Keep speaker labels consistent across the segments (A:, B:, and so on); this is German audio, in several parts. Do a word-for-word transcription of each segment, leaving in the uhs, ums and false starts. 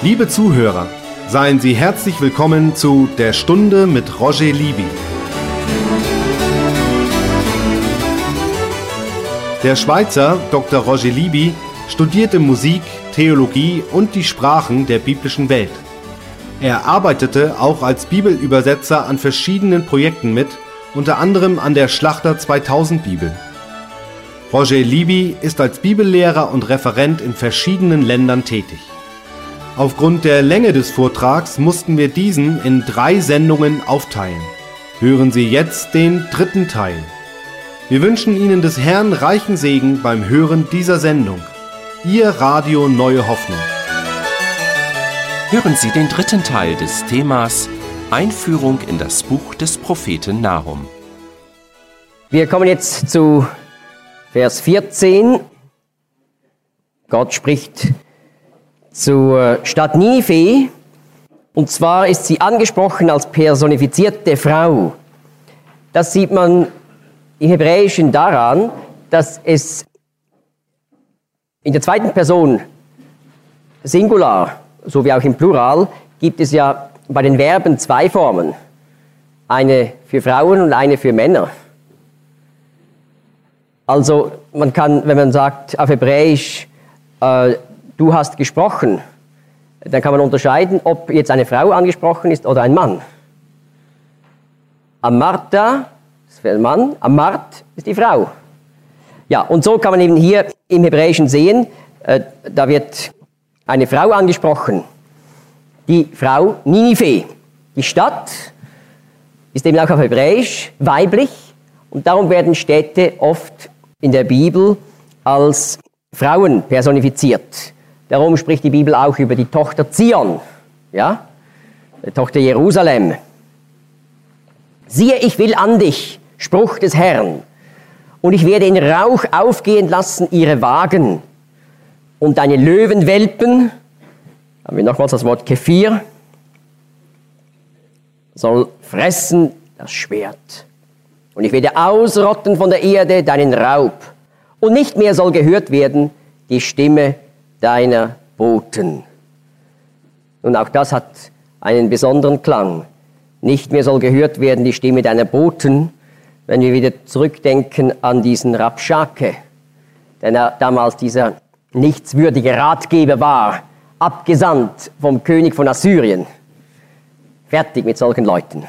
A: Liebe Zuhörer, seien Sie herzlich willkommen zu Der Stunde mit Roger Libby. Der Schweizer Doktor Roger Libby studierte Musik, Theologie und die Sprachen der biblischen Welt. Er arbeitete auch als Bibelübersetzer an verschiedenen Projekten mit, unter anderem an der Schlachter zweitausend Bibel. Roger Libby ist als Bibellehrer und Referent in verschiedenen Ländern tätig. Aufgrund der Länge des Vortrags mussten wir diesen in drei Sendungen aufteilen. Hören Sie jetzt den dritten Teil. Wir wünschen Ihnen des Herrn reichen Segen beim Hören dieser Sendung. Ihr Radio Neue Hoffnung.
B: Hören Sie den dritten Teil des Themas Einführung in das Buch des Propheten Nahum.
C: Wir kommen jetzt zu Vers vierzehn. Gott spricht zur Stadt Ninive, und zwar ist sie angesprochen als personifizierte Frau. Das sieht man im Hebräischen daran, dass es in der zweiten Person Singular, so wie auch im Plural, gibt es ja bei den Verben zwei Formen. Eine für Frauen und eine für Männer. Also man kann, wenn man sagt auf Hebräisch, äh, du hast gesprochen, dann kann man unterscheiden, ob jetzt eine Frau angesprochen ist oder ein Mann. Amarta ist für den Mann, Amart ist die Frau. Ja, und so kann man eben hier im Hebräischen sehen, äh, da wird eine Frau angesprochen, die Frau Ninive. Die Stadt ist eben auch auf Hebräisch weiblich, und darum werden Städte oft in der Bibel als Frauen personifiziert. Darum spricht die Bibel auch über die Tochter Zion, ja, die Tochter Jerusalem. Siehe, ich will an dich, Spruch des Herrn, und ich werde in Rauch aufgehen lassen ihre Wagen, und deine Löwenwelpen, haben wir nochmals das Wort Kephir, soll fressen das Schwert. Und ich werde ausrotten von der Erde deinen Raub, und nicht mehr soll gehört werden die Stimme deiner Boten. Und auch das hat einen besonderen Klang. Nicht mehr soll gehört werden die Stimme deiner Boten, wenn wir wieder zurückdenken an diesen Rabschake, der damals dieser nichtswürdige Ratgeber war, abgesandt vom König von Assyrien. Fertig mit solchen Leuten.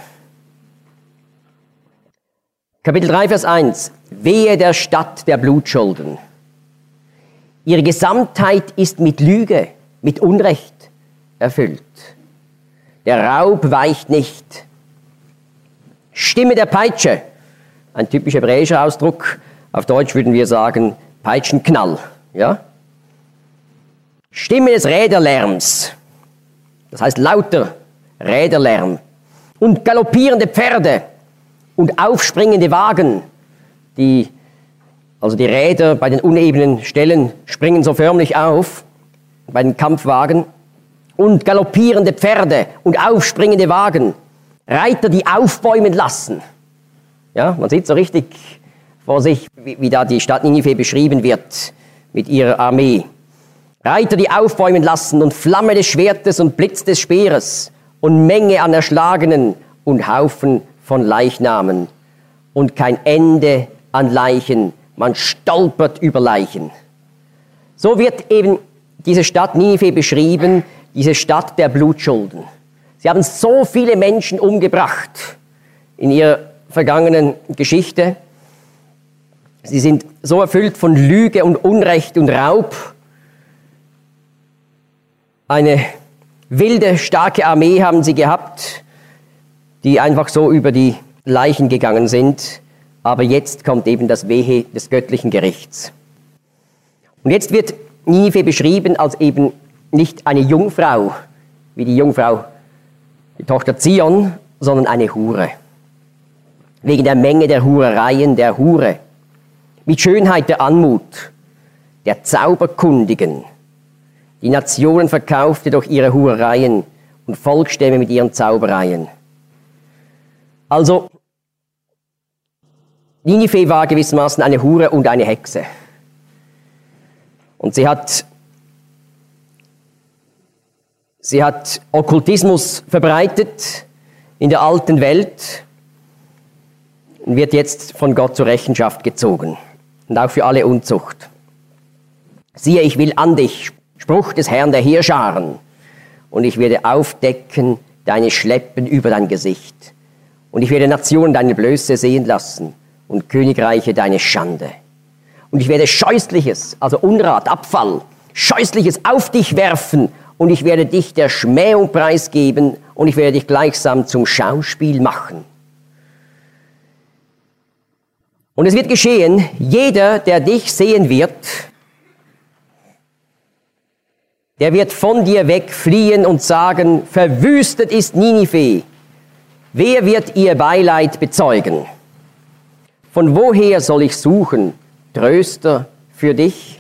C: Kapitel drei, Vers eins. Wehe der Stadt der Blutschulden. Ihre Gesamtheit ist mit Lüge, mit Unrecht erfüllt. Der Raub weicht nicht. Stimme der Peitsche, ein typisch hebräischer Ausdruck. Auf Deutsch würden wir sagen Peitschenknall. Ja? Stimme des Räderlärms, das heißt lauter Räderlärm. Und galoppierende Pferde und aufspringende Wagen, die Also die Räder bei den unebenen Stellen springen so förmlich auf, bei den Kampfwagen. Und galoppierende Pferde und aufspringende Wagen. Reiter, die aufbäumen lassen. Ja, man sieht so richtig vor sich, wie, wie da die Stadt Ninive beschrieben wird mit ihrer Armee. Reiter, die aufbäumen lassen, und Flamme des Schwertes und Blitz des Speeres und Menge an Erschlagenen und Haufen von Leichnamen und kein Ende an Leichen. Man stolpert über Leichen. So wird eben diese Stadt Ninive beschrieben, diese Stadt der Blutschulden. Sie haben so viele Menschen umgebracht in ihrer vergangenen Geschichte. Sie sind so erfüllt von Lüge und Unrecht und Raub. Eine wilde, starke Armee haben sie gehabt, die einfach so über die Leichen gegangen sind. Aber jetzt kommt eben das Wehe des göttlichen Gerichts. Und jetzt wird Ninive beschrieben als eben nicht eine Jungfrau, wie die Jungfrau, die Tochter Zion, sondern eine Hure. Wegen der Menge der Hurereien der Hure. Mit Schönheit der Anmut, der Zauberkundigen. Die Nationen verkaufte durch ihre Hurereien und Volksstämme mit ihren Zaubereien. Also, Ninive war gewissermaßen eine Hure und eine Hexe. Und sie hat Sie hat Okkultismus verbreitet in der alten Welt und wird jetzt von Gott zur Rechenschaft gezogen. Und auch für alle Unzucht. Siehe, ich will an dich, Spruch des Herrn der Heerscharen, und ich werde aufdecken deine Schleppen über dein Gesicht. Und ich werde Nationen deine Blöße sehen lassen und Königreiche deine Schande. Und ich werde Scheußliches, also Unrat, Abfall, Scheußliches auf dich werfen, und ich werde dich der Schmähung preisgeben, und ich werde dich gleichsam zum Schauspiel machen. Und es wird geschehen, jeder, der dich sehen wird, der wird von dir wegfliehen und sagen, verwüstet ist Ninive. Wer wird ihr Beileid bezeugen? Von woher soll ich suchen, Tröster für dich?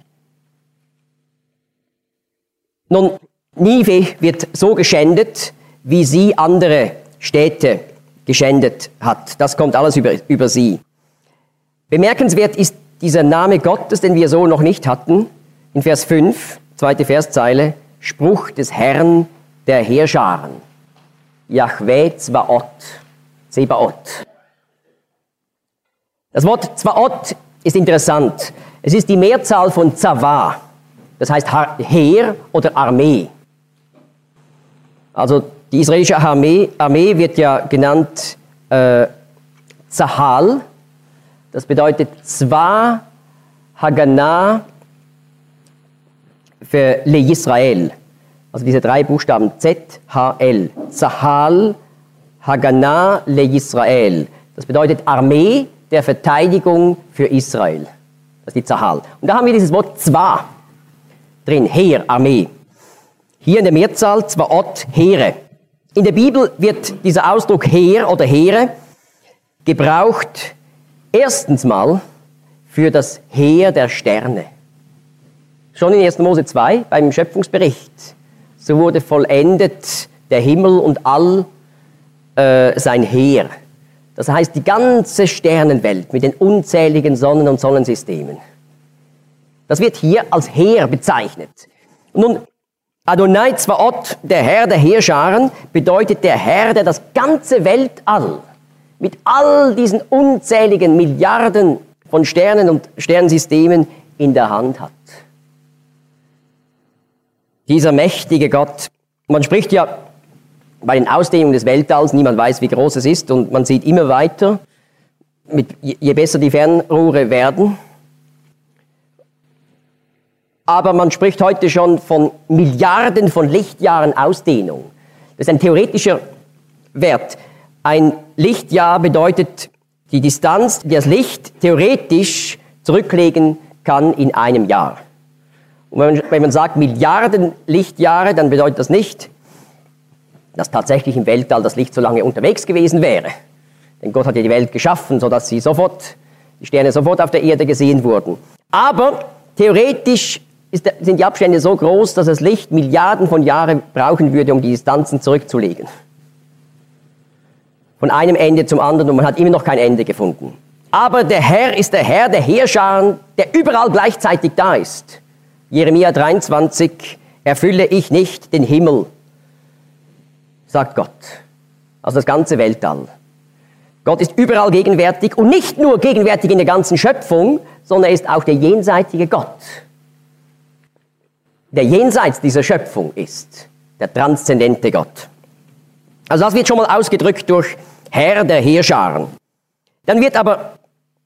C: Nun, Ninive wird so geschändet, wie sie andere Städte geschändet hat. Das kommt alles über, über sie. Bemerkenswert ist dieser Name Gottes, den wir so noch nicht hatten, in Vers fünf, zweite Verszeile, Spruch des Herrn der Heerscharen. Yahweh Zvaot, Zebaoth. Das Wort Zvaot ist interessant. Es ist die Mehrzahl von Zava, das heißt Heer oder Armee. Also die israelische Armee, Armee wird ja genannt äh, Zahal. Das bedeutet Zwa Haganah für Le Yisrael. Also diese drei Buchstaben Z H L. Zahal Haganah Le Yisrael. Das bedeutet Armee der Verteidigung für Israel. Das ist die Zahal. Und da haben wir dieses Wort Zwa drin. Heer, Armee. Hier in der Mehrzahl Zwaot, Heere. In der Bibel wird dieser Ausdruck Heer oder Heere gebraucht erstens mal für das Heer der Sterne. Schon in erster Mose zwei, beim Schöpfungsbericht. So wurde vollendet der Himmel und all äh, sein Heer. Das heißt, die ganze Sternenwelt mit den unzähligen Sonnen und Sonnensystemen. Das wird hier als Heer bezeichnet. Nun, Adonai Zvaot, der Herr der Heerscharen, bedeutet der Herr, der das ganze Weltall mit all diesen unzähligen Milliarden von Sternen und Sternsystemen in der Hand hat. Dieser mächtige Gott, man spricht ja bei den Ausdehnungen des Weltalls, niemand weiß, wie groß es ist, und man sieht immer weiter, mit, je besser die Fernrohre werden. Aber man spricht heute schon von Milliarden von Lichtjahren Ausdehnung. Das ist ein theoretischer Wert. Ein Lichtjahr bedeutet die Distanz, die das Licht theoretisch zurücklegen kann in einem Jahr. Und wenn man, wenn man sagt Milliarden Lichtjahre, dann bedeutet das nicht, dass tatsächlich im Weltall das Licht so lange unterwegs gewesen wäre. Denn Gott hat ja die Welt geschaffen, sodass sie sofort, die Sterne sofort auf der Erde gesehen wurden. Aber theoretisch ist, sind die Abstände so groß, dass das Licht Milliarden von Jahren brauchen würde, um die Distanzen zurückzulegen. Von einem Ende zum anderen, und man hat immer noch kein Ende gefunden. Aber der Herr ist der Herr der Heerscharen, der überall gleichzeitig da ist. Jeremia dreiundzwanzig, erfülle ich nicht den Himmel, sagt Gott. Also das ganze Weltall. Gott ist überall gegenwärtig und nicht nur gegenwärtig in der ganzen Schöpfung, sondern er ist auch der jenseitige Gott, der jenseits dieser Schöpfung ist, der transzendente Gott. Also das wird schon mal ausgedrückt durch Herr der Heerscharen. Dann wird aber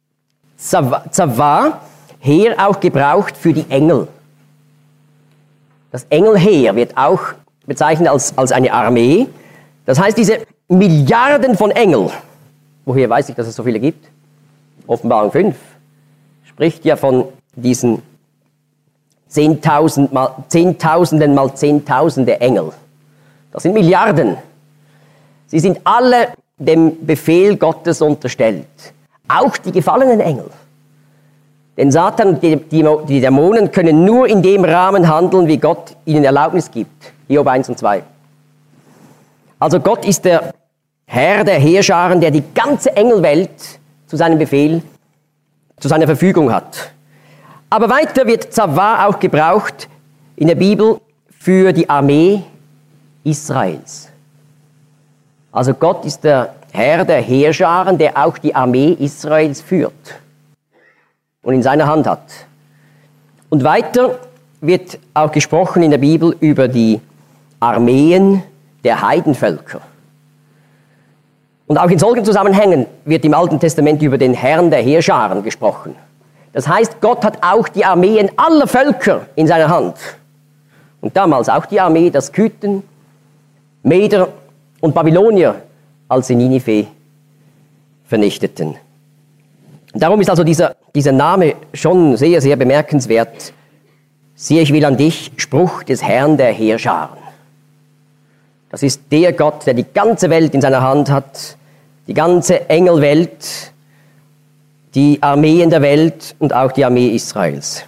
C: Zava, Heer, auch gebraucht für die Engel. Das Engelheer wird auch bezeichnet als, als eine Armee. Das heißt, diese Milliarden von Engeln, woher weiß ich, dass es so viele gibt? Offenbarung fünf spricht ja von diesen Zehntausend mal, Zehntausenden mal Zehntausende Engel. Das sind Milliarden. Sie sind alle dem Befehl Gottes unterstellt. Auch die gefallenen Engel. Denn Satan und die, die, die Dämonen können nur in dem Rahmen handeln, wie Gott ihnen Erlaubnis gibt. Hiob eins und zwei. Also Gott ist der Herr der Heerscharen, der die ganze Engelwelt zu seinem Befehl, zu seiner Verfügung hat. Aber weiter wird Zava auch gebraucht in der Bibel für die Armee Israels. Also Gott ist der Herr der Heerscharen, der auch die Armee Israels führt und in seiner Hand hat. Und weiter wird auch gesprochen in der Bibel über die Armeen der Heidenvölker. Und auch in solchen Zusammenhängen wird im Alten Testament über den Herrn der Heerscharen gesprochen. Das heißt, Gott hat auch die Armeen aller Völker in seiner Hand. Und damals auch die Armee der Skythen, Meder und Babylonier, als sie Ninive vernichteten. Darum ist also dieser, dieser Name schon sehr, sehr bemerkenswert. Siehe, ich will an dich, Spruch des Herrn der Heerscharen. Das ist der Gott, der die ganze Welt in seiner Hand hat, die ganze Engelwelt, die Armeen der Welt und auch die Armee Israels.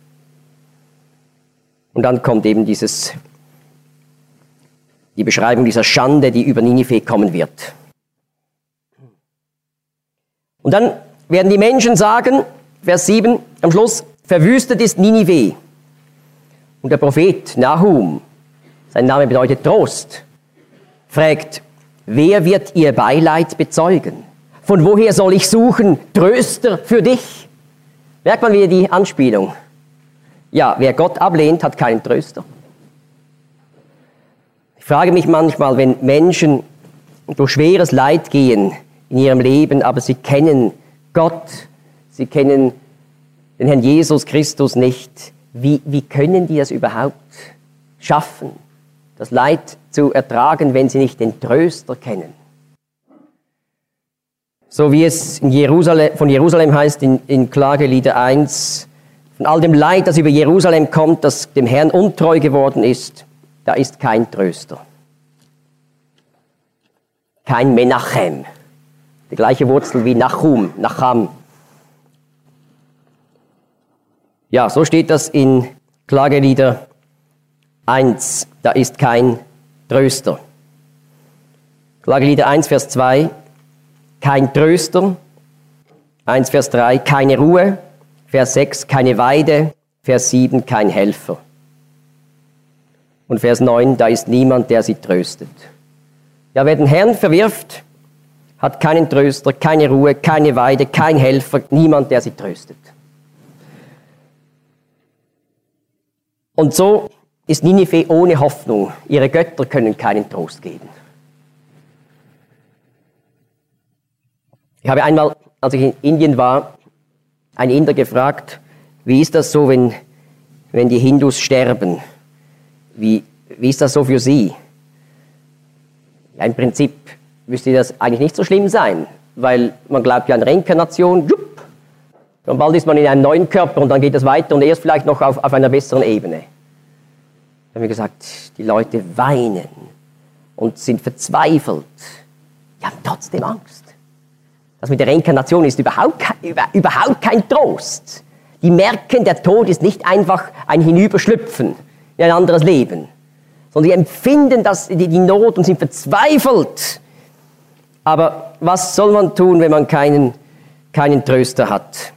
C: Und dann kommt eben dieses, die Beschreibung dieser Schande, die über Ninive kommen wird. Und dann werden die Menschen sagen, Vers sieben am Schluss, verwüstet ist Ninive. Und der Prophet Nahum, sein Name bedeutet Trost, fragt, wer wird ihr Beileid bezeugen? Von woher soll ich suchen Tröster für dich? Merkt man wieder die Anspielung. Ja, wer Gott ablehnt, hat keinen Tröster. Ich frage mich manchmal, wenn Menschen durch schweres Leid gehen in ihrem Leben, aber sie kennen Gott, sie kennen den Herrn Jesus Christus nicht, wie, wie können die das überhaupt schaffen, das Leid zu ertragen, wenn sie nicht den Tröster kennen? So wie es in Jerusalem, von Jerusalem heißt in, in Klagelieder eins, von all dem Leid, das über Jerusalem kommt, das dem Herrn untreu geworden ist, da ist kein Tröster. Kein Menachem. Die gleiche Wurzel wie Nachum, Nacham. Ja, so steht das in Klagelieder eins, da ist kein Tröster. Klagelieder eins, Vers zwei, kein Tröster. eins, Vers drei, keine Ruhe. Vers sechs, keine Weide. Vers sieben, kein Helfer. Und Vers neun, da ist niemand, der sie tröstet. Ja, wer den Herrn verwirft, hat keinen Tröster, keine Ruhe, keine Weide, kein Helfer, niemand, der sie tröstet. Und so ist Ninive ohne Hoffnung. Ihre Götter können keinen Trost geben. Ich habe einmal, als ich in Indien war, einen Inder gefragt, wie ist das so, wenn, wenn die Hindus sterben? Wie, wie ist das so für sie? Ja, im Prinzip müsste das eigentlich nicht so schlimm sein, weil man glaubt ja an Reinkarnation, jupp, und bald ist man in einem neuen Körper und dann geht es weiter und erst vielleicht noch auf, auf einer besseren Ebene. Da haben wir gesagt, die Leute weinen und sind verzweifelt, die haben trotzdem Angst. Das mit der Reinkarnation ist überhaupt kein, über, überhaupt kein Trost. Die merken, der Tod ist nicht einfach ein Hinüberschlüpfen in ein anderes Leben, sondern die empfinden das, die, die Not und sind verzweifelt. Aber was soll man tun, wenn man keinen, keinen Tröster hat?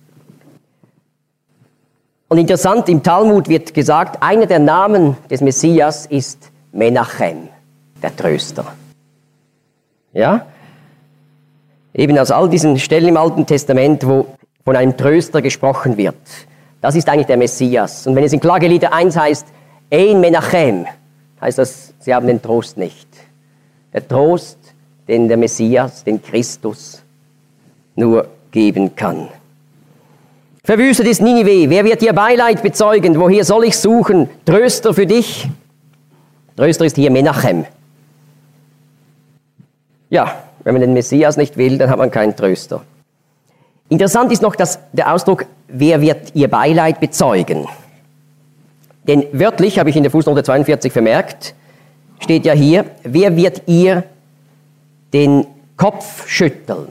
C: Und interessant, im Talmud wird gesagt, einer der Namen des Messias ist Menachem, der Tröster. Ja? Eben aus all diesen Stellen im Alten Testament, wo von einem Tröster gesprochen wird. Das ist eigentlich der Messias. Und wenn es in Klagelieder eins heißt, Ein Menachem, heißt das, sie haben den Trost nicht. Der Trost, den der Messias, den Christus nur geben kann. Verwüstet ist Ninive, wer wird ihr Beileid bezeugen? Woher soll ich suchen? Tröster für dich? Tröster ist hier Menachem. Ja, wenn man den Messias nicht will, dann hat man keinen Tröster. Interessant ist noch dass der Ausdruck, wer wird ihr Beileid bezeugen? Denn wörtlich, habe ich in der Fußnote zweiundvierzig vermerkt, steht ja hier, wer wird ihr den Kopf schütteln?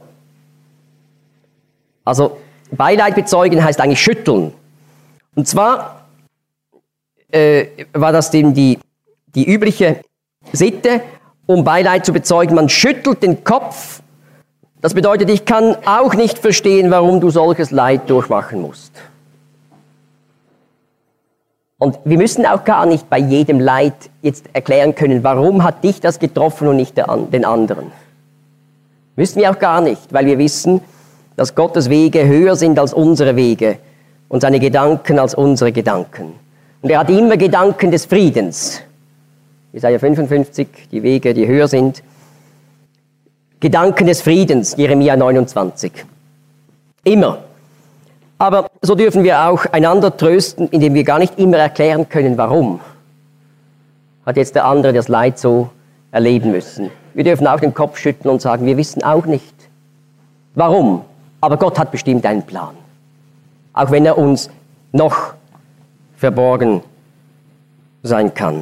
C: Also Beileid bezeugen heißt eigentlich schütteln. Und zwar äh, war das denn die, die übliche Sitte, um Beileid zu bezeugen. Man schüttelt den Kopf. Das bedeutet, ich kann auch nicht verstehen, warum du solches Leid durchmachen musst. Und wir müssen auch gar nicht bei jedem Leid jetzt erklären können, warum hat dich das getroffen und nicht den anderen. Müssen wir auch gar nicht, weil wir wissen, dass Gottes Wege höher sind als unsere Wege und seine Gedanken als unsere Gedanken. Und er hat immer Gedanken des Friedens. Jesaja fünfundfünfzig, die Wege, die höher sind. Gedanken des Friedens, Jeremia neunundzwanzig. Immer. Aber so dürfen wir auch einander trösten, indem wir gar nicht immer erklären können, warum hat jetzt der andere das Leid so erleben müssen. Wir dürfen auch den Kopf schütteln und sagen, wir wissen auch nicht, warum. Aber Gott hat bestimmt einen Plan. Auch wenn er uns noch verborgen sein kann.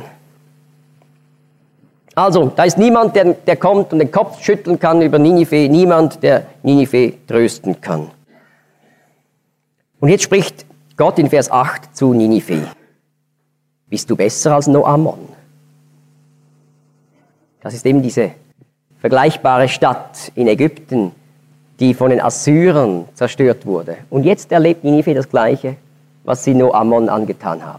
C: Also, da ist niemand, der, der kommt und den Kopf schütteln kann über Ninive, niemand, der Ninive trösten kann. Und jetzt spricht Gott in Vers acht zu Ninive. Bist du besser als Noamon? Das ist eben diese vergleichbare Stadt in Ägypten, die von den Assyrern zerstört wurde. Und jetzt erlebt Ninive das Gleiche, was sie Noamon angetan haben.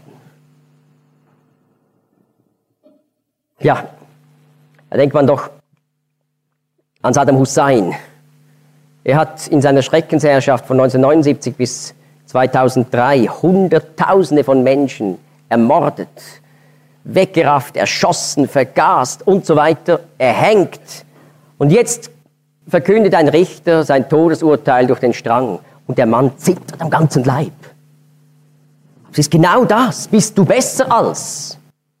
C: Ja, da denkt man doch an Saddam Hussein. Er hat in seiner Schreckensherrschaft von neunzehnhundertneunundsiebzig bis zweitausenddrei Hunderttausende von Menschen ermordet, weggerafft, erschossen, vergast und so weiter, erhängt. Und jetzt verkündet ein Richter sein Todesurteil durch den Strang und der Mann zittert am ganzen Leib. Es ist genau das. Bist du besser als?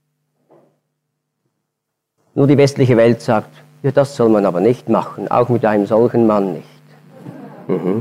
C: Nur die westliche Welt sagt, ja, das soll man aber nicht machen, auch mit einem solchen Mann nicht. Mhm.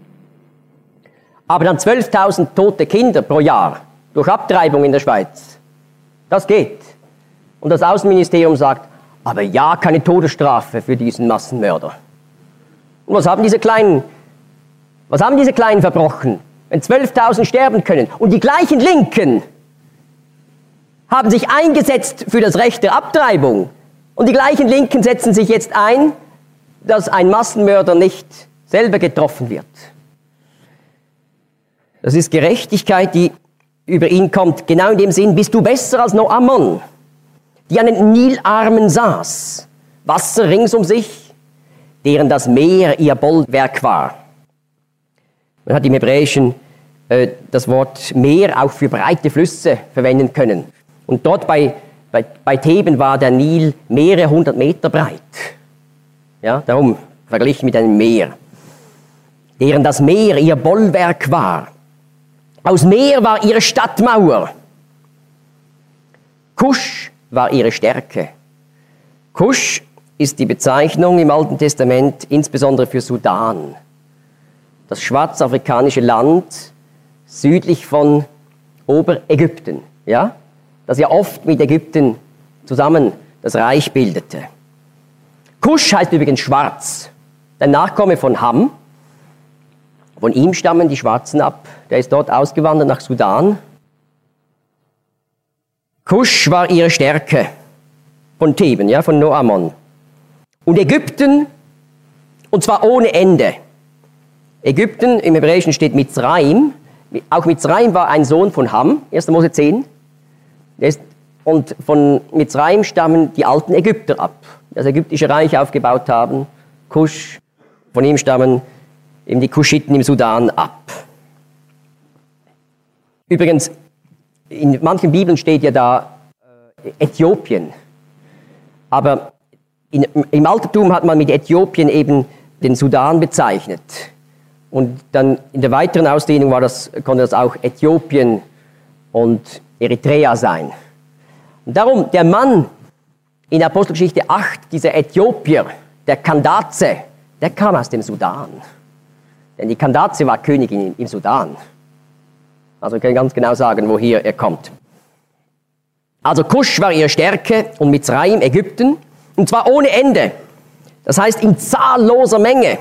C: Aber dann zwölftausend tote Kinder pro Jahr durch Abtreibung in der Schweiz. Das geht. Und das Außenministerium sagt, aber ja, keine Todesstrafe für diesen Massenmörder. Und was haben diese Kleinen, was haben diese Kleinen verbrochen, wenn zwölftausend sterben können? Und die gleichen Linken haben sich eingesetzt für das Recht der Abtreibung. Und die gleichen Linken setzen sich jetzt ein, dass ein Massenmörder nicht selber getroffen wird. Das ist Gerechtigkeit, die über ihn kommt. Genau in dem Sinn, bist du besser als Noamon, die an den Nilarmen saß, Wasser rings um sich, deren das Meer ihr Bollwerk war. Man hat im Hebräischen äh, das Wort Meer auch für breite Flüsse verwenden können. Und dort bei, bei, bei Theben war der Nil mehrere hundert Meter breit. Ja, darum verglichen mit einem Meer. Deren das Meer ihr Bollwerk war. Aus Meer war ihre Stadtmauer. Kusch war ihre Stärke. Kusch ist die Bezeichnung im Alten Testament insbesondere für Sudan. Das schwarzafrikanische Land südlich von Oberägypten, ja? Das ja oft mit Ägypten zusammen das Reich bildete. Kusch heißt übrigens schwarz. Der Nachkomme von Ham. Von ihm stammen die Schwarzen ab. Der ist dort ausgewandert nach Sudan. Kusch war ihre Stärke. Von Theben, ja, von Noamon. Und Ägypten, und zwar ohne Ende. Ägypten, im Hebräischen steht Mitzraim. Auch Mitzraim war ein Sohn von Ham, erster Mose zehn. Und von Mitzraim stammen die alten Ägypter ab, die das ägyptische Reich aufgebaut haben. Kusch, von ihm stammen eben die Kuschiten im Sudan ab. Übrigens, in manchen Bibeln steht ja da äh, Äthiopien. Aber in, im Altertum hat man mit Äthiopien eben den Sudan bezeichnet. Und dann in der weiteren Ausdehnung war das, konnte das auch Äthiopien und Eritrea sein. Und darum, der Mann in Apostelgeschichte acht, dieser Äthiopier, der Kandaze, der kam aus dem Sudan. Denn die Kandaze war Königin im Sudan. Also wir können ganz genau sagen, woher er kommt. Also Kusch war ihre Stärke und Mitzraim, Ägypten, und zwar ohne Ende. Das heißt in zahlloser Menge.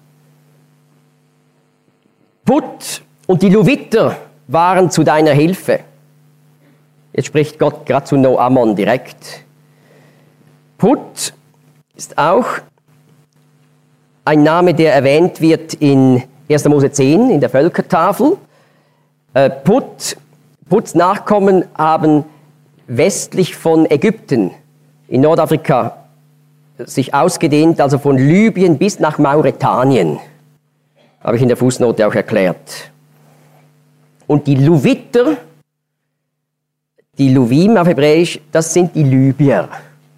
C: Put und die Luviter waren zu deiner Hilfe. Jetzt spricht Gott gerade zu Noamon direkt. Put ist auch ein Name, der erwähnt wird in erster Mose zehn, in der Völkertafel. Äh, Put Puts Nachkommen haben westlich von Ägypten in Nordafrika sich ausgedehnt, also von Libyen bis nach Mauretanien. Habe ich in der Fußnote auch erklärt. Und die Luviter, die Luvim auf Hebräisch, das sind die Libyer.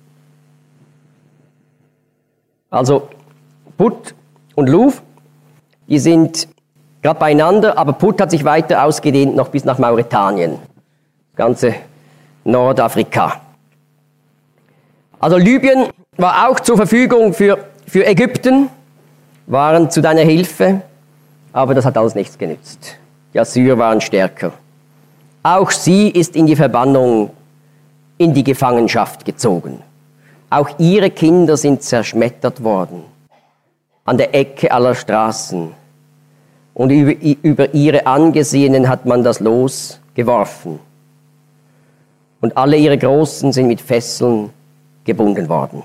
C: Also Put und Luv, die sind gerade beieinander, aber Put hat sich weiter ausgedehnt noch bis nach Mauretanien, das ganze Nordafrika. Also Libyen war auch zur Verfügung für, für Ägypten, waren zu deiner Hilfe, aber das hat alles nichts genützt. Die Assyrer waren stärker. Auch sie ist in die Verbannung, in die Gefangenschaft gezogen. Auch ihre Kinder sind zerschmettert worden, an der Ecke aller Straßen. Und über, über ihre Angesehenen hat man das Los geworfen. Und alle ihre Großen sind mit Fesseln gebunden worden.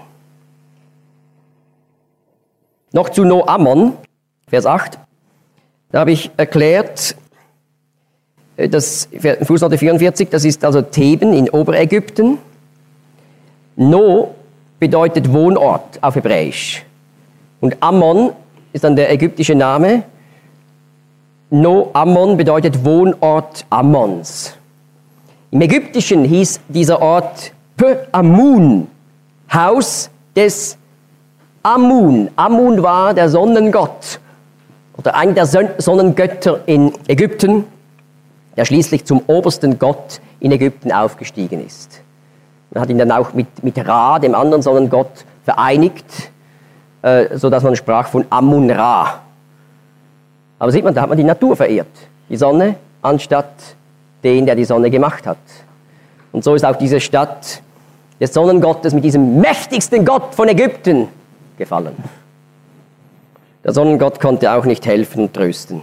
C: Noch zu No-Ammon, Vers acht. Da habe ich erklärt, das Fußnote vierundvierzig, das ist also Theben in Oberägypten. No bedeutet Wohnort auf Hebräisch. Und Ammon ist dann der ägyptische Name. No-Ammon bedeutet Wohnort Ammons. Im Ägyptischen hieß dieser Ort Pe-Amun, Haus des Amun. Amun war der Sonnengott oder einer der Sonnengötter in Ägypten, der schließlich zum obersten Gott in Ägypten aufgestiegen ist. Man hat ihn dann auch mit, mit Ra, dem anderen Sonnengott, vereinigt, äh, sodass man sprach von Amun-Ra. Aber sieht man, da hat man die Natur verehrt, die Sonne, anstatt den, der die Sonne gemacht hat. Und so ist auch diese Stadt des Sonnengottes mit diesem mächtigsten Gott von Ägypten gefallen. Der Sonnengott konnte auch nicht helfen und trösten.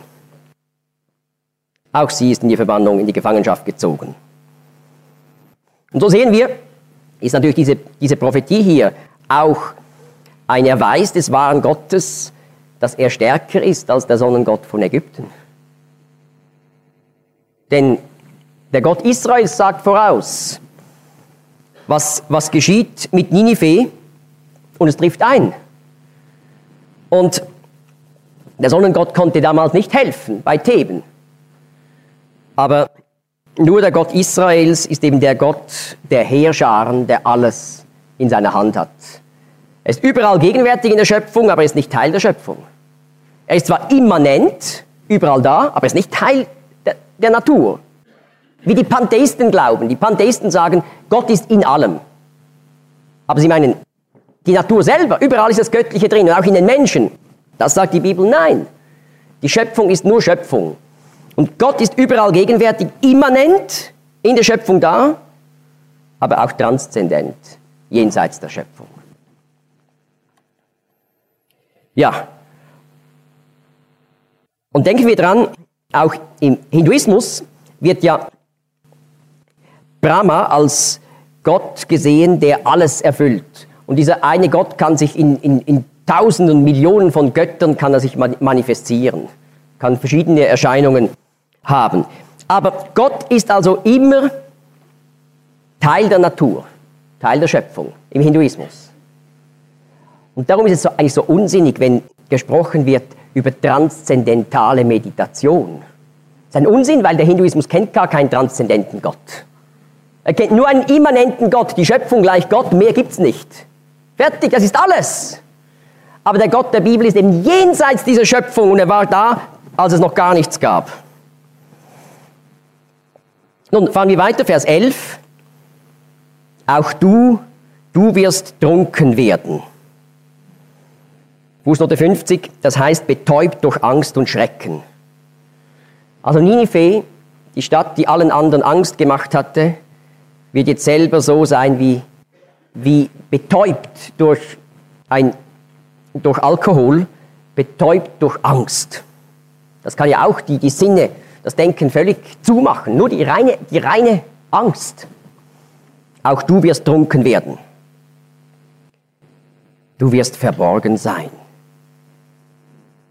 C: Auch sie ist in die Verbannung, in die Gefangenschaft gezogen. Und so sehen wir, ist natürlich diese, diese Prophetie hier auch ein Erweis des wahren Gottes, dass er stärker ist als der Sonnengott von Ägypten. Denn der Gott Israels sagt voraus, was, was geschieht mit Ninive, und es trifft ein. Und der Sonnengott konnte damals nicht helfen bei Theben. Aber nur der Gott Israels ist eben der Gott der Heerscharen, der alles in seiner Hand hat. Er ist überall gegenwärtig in der Schöpfung, aber er ist nicht Teil der Schöpfung. Er ist zwar immanent, überall da, aber er ist nicht Teil der, der Natur. Wie die Pantheisten glauben. Die Pantheisten sagen, Gott ist in allem. Aber sie meinen, die Natur selber, überall ist das Göttliche drin, und auch in den Menschen. Das sagt die Bibel, nein. Die Schöpfung ist nur Schöpfung. Und Gott ist überall gegenwärtig, immanent in der Schöpfung da, aber auch transzendent, jenseits der Schöpfung. Ja. Und denken wir dran, auch im Hinduismus wird ja Brahma als Gott gesehen, der alles erfüllt. Und dieser eine Gott kann sich in, in, in Tausenden, Millionen von Göttern kann er sich manifestieren, kann verschiedene Erscheinungen haben. Aber Gott ist also immer Teil der Natur, Teil der Schöpfung im Hinduismus. Und darum ist es so, eigentlich so unsinnig, wenn gesprochen wird über transzendentale Meditation. Das ist ein Unsinn, weil der Hinduismus kennt gar keinen transzendenten Gott. Er kennt nur einen immanenten Gott, die Schöpfung gleich Gott, mehr gibt's nicht. Fertig, das ist alles. Aber der Gott der Bibel ist eben jenseits dieser Schöpfung und er war da, als es noch gar nichts gab. Nun fahren wir weiter, Vers elf. Auch du, du wirst trunken werden. Fußnote fünfzig, das heißt betäubt durch Angst und Schrecken. Also Ninive, die Stadt, die allen anderen Angst gemacht hatte, wird jetzt selber so sein wie, wie betäubt durch, ein, durch Alkohol, betäubt durch Angst. Das kann ja auch die, die Sinne, das Denken völlig zumachen, nur die reine, die reine Angst. Auch du wirst trunken werden. Du wirst verborgen sein.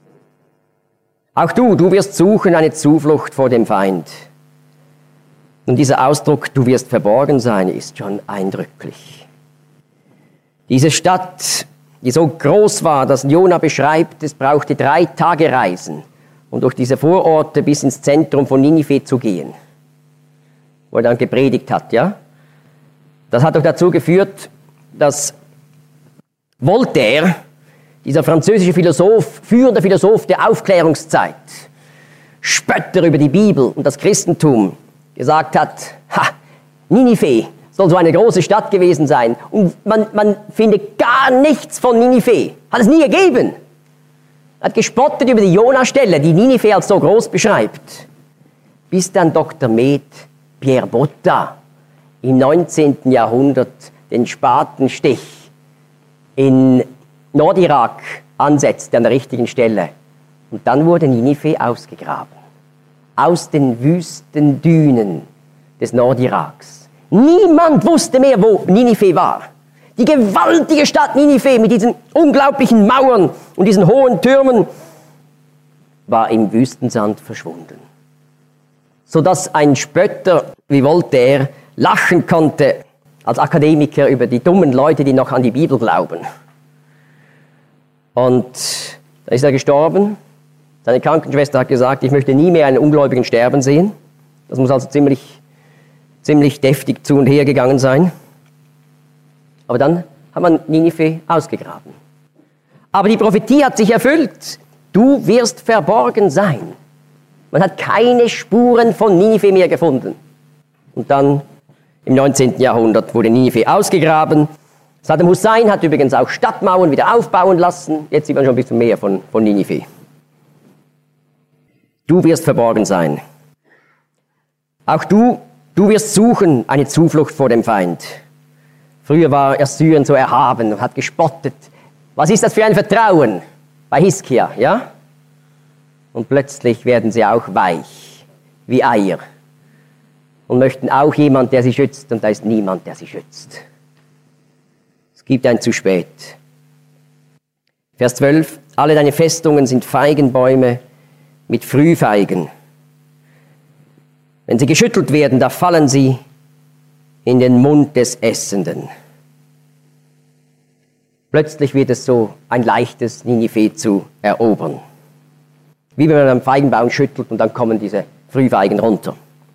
C: Auch du, du wirst suchen eine Zuflucht vor dem Feind. Und dieser Ausdruck, du wirst verborgen sein, ist schon eindrücklich. Diese Stadt, die so groß war, dass Jona beschreibt, es brauchte drei Tage Reisen, um durch diese Vororte bis ins Zentrum von Ninive zu gehen, wo er dann gepredigt hat, ja. Das hat doch dazu geführt, dass Voltaire, dieser französische Philosoph, führende Philosoph der Aufklärungszeit, Spötter über die Bibel und das Christentum, gesagt hat, ha, Ninive soll so eine große Stadt gewesen sein und man, man findet gar nichts von Ninive. Hat es nie gegeben. Er hat gespottet über die Jona-Stelle, die Ninive als so groß beschreibt. Bis dann Doktor Med Pierre Botta im neunzehnten Jahrhundert den Spatenstich in Nordirak ansetzte an der richtigen Stelle. Und dann wurde Ninive ausgegraben. Aus den Wüstendünen des Nordiraks. Niemand wusste mehr, wo Ninive war. Die gewaltige Stadt Ninive mit diesen unglaublichen Mauern und diesen hohen Türmen war im Wüstensand verschwunden. Sodass ein Spötter wie Voltaire lachen konnte als Akademiker über die dummen Leute, die noch an die Bibel glauben. Und da ist er gestorben. Seine Krankenschwester hat gesagt, ich möchte nie mehr einen Ungläubigen sterben sehen. Das muss also ziemlich, ziemlich deftig zu und her gegangen sein. Aber dann hat man Ninive ausgegraben. Aber die Prophetie hat sich erfüllt. Du wirst verborgen sein. Man hat keine Spuren von Ninive mehr gefunden. Und dann im neunzehnten Jahrhundert wurde Ninive ausgegraben. Saddam Hussein hat übrigens auch Stadtmauern wieder aufbauen lassen. Jetzt sieht man schon ein bisschen mehr von, von Ninive. Du wirst verborgen sein. Auch du, du wirst suchen eine Zuflucht vor dem Feind. Früher war Assyrien so erhaben und hat gespottet. Was ist das für ein Vertrauen bei Hiskia, ja? Und plötzlich werden sie auch weich, wie Eier. Und möchten auch jemand, der sie schützt, und da ist niemand, der sie schützt. Es gibt ein zu spät. Vers zwölf. Alle deine Festungen sind Feigenbäume mit Frühfeigen. Wenn sie geschüttelt werden, da fallen sie in den Mund des Essenden. Plötzlich wird es so ein leichtes Ninive zu erobern. Wie wenn man einen Feigenbaum schüttelt und dann kommen diese Frühfeigen runter.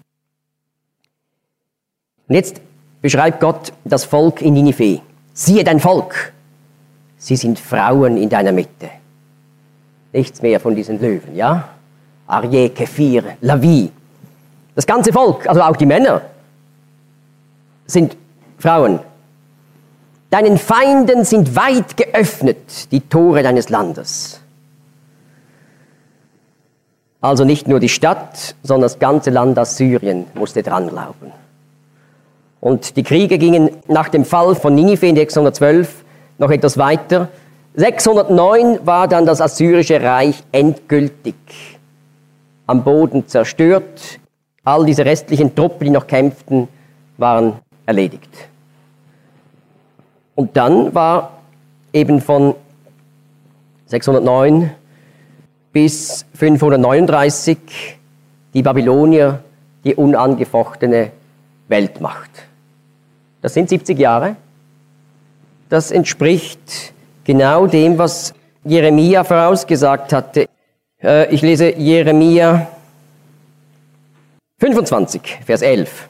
C: Und jetzt beschreibt Gott das Volk in Ninive. Siehe dein Volk, sie sind Frauen in deiner Mitte. Nichts mehr von diesen Löwen, ja? Arje, Kephir, Lavi. Das ganze Volk, also auch die Männer, sind Frauen. Deinen Feinden sind weit geöffnet die Tore deines Landes. Also nicht nur die Stadt, sondern das ganze Land Assyrien musste dran glauben. Und die Kriege gingen nach dem Fall von Ninive in sechshundertzwölf noch etwas weiter. sechshundertneun war dann das assyrische Reich endgültig am Boden zerstört. All diese restlichen Truppen, die noch kämpften, waren erledigt. Und dann war eben von sechshundertneun bis fünfhundertneununddreißig die Babylonier die unangefochtene Weltmacht. Das sind siebzig Jahre. Das entspricht genau dem, was Jeremia vorausgesagt hatte. Äh, ich lese Jeremia fünfundzwanzig, Vers elf.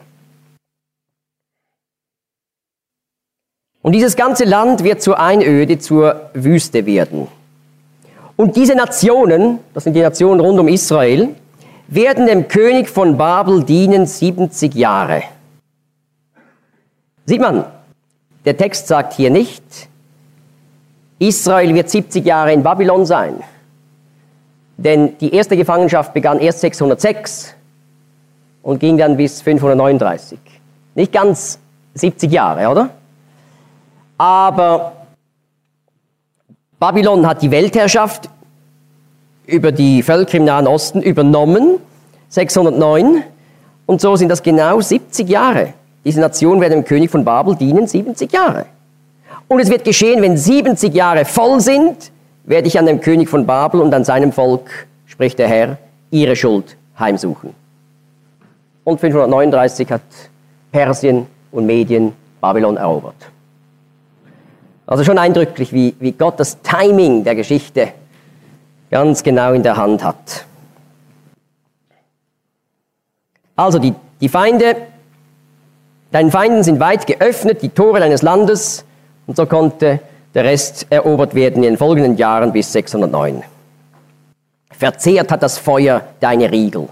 C: Und dieses ganze Land wird zur Einöde, zur Wüste werden. Und diese Nationen, das sind die Nationen rund um Israel, werden dem König von Babel dienen siebzig Jahre. Sieht man, der Text sagt hier nicht, Israel wird siebzig Jahre in Babylon sein. Denn die erste Gefangenschaft begann erst sechshundertsechs und ging dann bis fünfhundertneununddreißig. Nicht ganz siebzig Jahre, oder? Aber Babylon hat die Weltherrschaft über die Völker im Nahen Osten übernommen, sechshundertneun, und so sind das genau siebzig Jahre. Diese Nation wird dem König von Babel dienen, siebzig Jahre. Und es wird geschehen, wenn siebzig Jahre voll sind, werde ich an dem König von Babel und an seinem Volk, spricht der Herr, ihre Schuld heimsuchen. und fünfhundertneununddreißig hat Persien und Medien Babylon erobert. Also schon eindrücklich, wie, wie Gott das Timing der Geschichte ganz genau in der Hand hat. Also die, die Feinde, deinen Feinden sind weit geöffnet, die Tore deines Landes, und so konnte der Rest erobert werden in den folgenden Jahren bis sechshundertneun. Verzehrt hat das Feuer deine Riegel.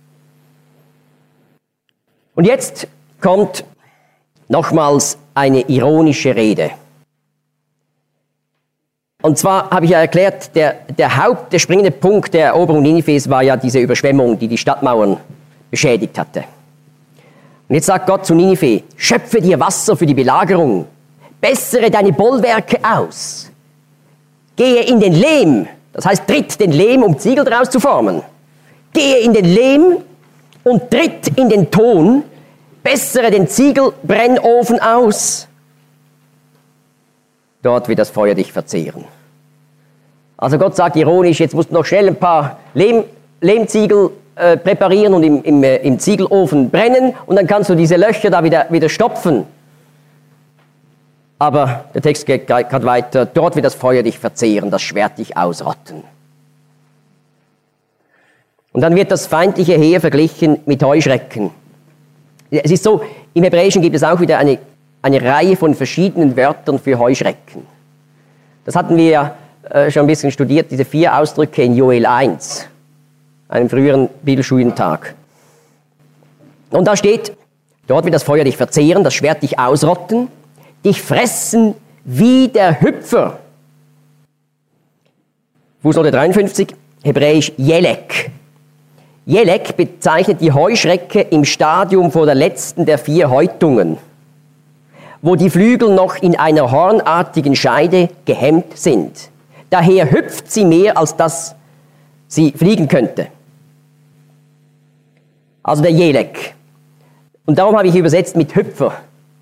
C: Und jetzt kommt nochmals eine ironische Rede. Und zwar habe ich ja erklärt, der, der Haupt, der springende Punkt der Eroberung Ninives war ja diese Überschwemmung, die die Stadtmauern beschädigt hatte. Und jetzt sagt Gott zu Ninive, schöpfe dir Wasser für die Belagerung, bessere deine Bollwerke aus, gehe in den Lehm, das heißt tritt den Lehm, um Ziegel daraus zu formen, gehe in den Lehm und tritt in den Ton, bessere den Ziegelbrennofen aus, dort wird das Feuer dich verzehren. Also Gott sagt ironisch, jetzt musst du noch schnell ein paar Lehm, Lehmziegel äh, präparieren und im, im, äh, im Ziegelofen brennen und dann kannst du diese Löcher da wieder, wieder stopfen. Aber der Text geht gerade weiter, dort wird das Feuer dich verzehren, das Schwert dich ausrotten. Und dann wird das feindliche Heer verglichen mit Heuschrecken. Es ist so, im Hebräischen gibt es auch wieder eine eine Reihe von verschiedenen Wörtern für Heuschrecken. Das hatten wir ja äh, schon ein bisschen studiert, diese vier Ausdrücke in Joel eins, einem früheren Bibelschulentag. Und da steht, dort wird das Feuer dich verzehren, das Schwert dich ausrotten, dich fressen wie der Hüpfer. Fußnote dreiundfünfzig, hebräisch Jelek. Jelek bezeichnet die Heuschrecke im Stadium vor der letzten der vier Häutungen, wo die Flügel noch in einer hornartigen Scheide gehemmt sind. Daher hüpft sie mehr, als dass sie fliegen könnte. Also der Jelek. Und darum habe ich übersetzt mit Hüpfer.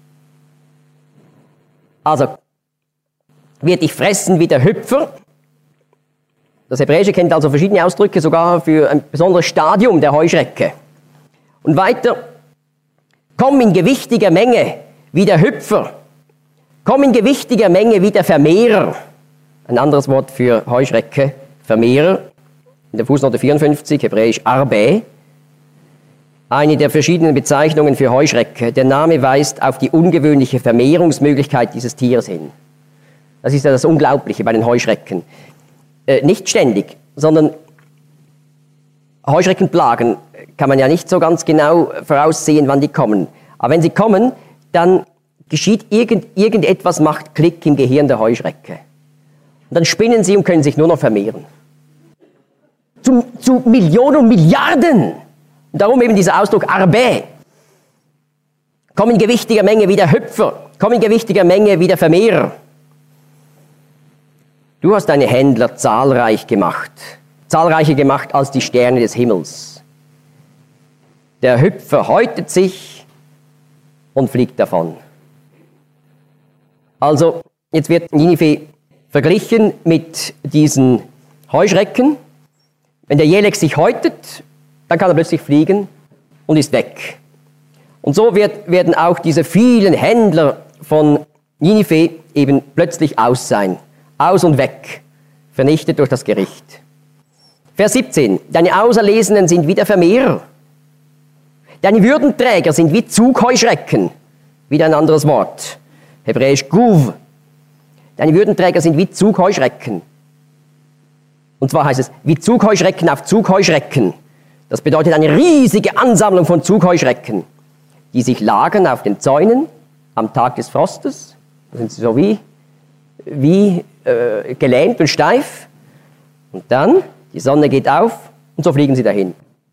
C: Also, wird dich fressen wie der Hüpfer. Das Hebräische kennt also verschiedene Ausdrücke, sogar für ein besonderes Stadium der Heuschrecke. Und weiter, komm in gewichtiger Menge wie der Hüpfer, komm in gewichtiger Menge wie der Vermehrer. Ein anderes Wort für Heuschrecke, Vermehrer, in der Fußnote vierundfünfzig, hebräisch Arbe. Eine der verschiedenen Bezeichnungen für Heuschrecke. Der Name weist auf die ungewöhnliche Vermehrungsmöglichkeit dieses Tieres hin. Das ist ja das Unglaubliche bei den Heuschrecken. Äh, nicht ständig, sondern Heuschreckenplagen kann man ja nicht so ganz genau voraussehen, wann die kommen. Aber wenn sie kommen, dann geschieht irgend, irgendetwas, macht Klick im Gehirn der Heuschrecke. Und dann spinnen sie und können sich nur noch vermehren. Zu, zu Millionen und Milliarden. Und darum eben dieser Ausdruck Arbe. Komm in gewichtiger Menge wie der Hüpfer. Komm in gewichtiger Menge wie der Vermehrer. Du hast deine Händler zahlreich gemacht. Zahlreicher gemacht als die Sterne des Himmels. Der Hüpfer häutet sich und fliegt davon. Also, jetzt wird Ninive verglichen mit diesen Heuschrecken. Wenn der Jelek sich häutet, dann kann er plötzlich fliegen und ist weg. Und so wird, werden auch diese vielen Händler von Ninive eben plötzlich aus sein. Aus und weg. Vernichtet durch das Gericht. Vers siebzehn. Deine Auserlesenen sind wie der Vermehrer. Deine Würdenträger sind wie Zugheuschrecken. Wieder ein anderes Wort. Hebräisch Guv. Deine Würdenträger sind wie Zugheuschrecken. Und zwar heißt es, wie Zugheuschrecken auf Zugheuschrecken. Das bedeutet eine riesige Ansammlung von Zugheuschrecken, die sich lagern auf den Zäunen am Tag des Frostes. Da sind sie so wie, wie äh, gelähmt und steif. Und dann, die Sonne geht auf und so fliegen sie dahin.